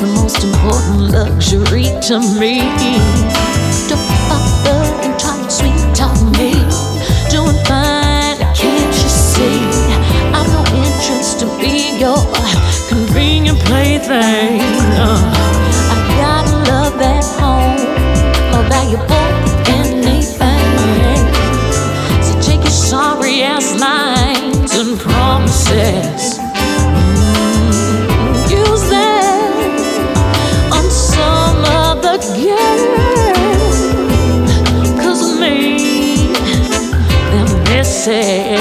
the most important luxury to me. Don't bother and try to sweet talk me. Doing fine, can't you see? I've no interest to be your convenient plaything. I got love at home, more valuable than anything. So take your sorry ass lines and promises. Use them on some other girl. 'Cause of me, they're missing.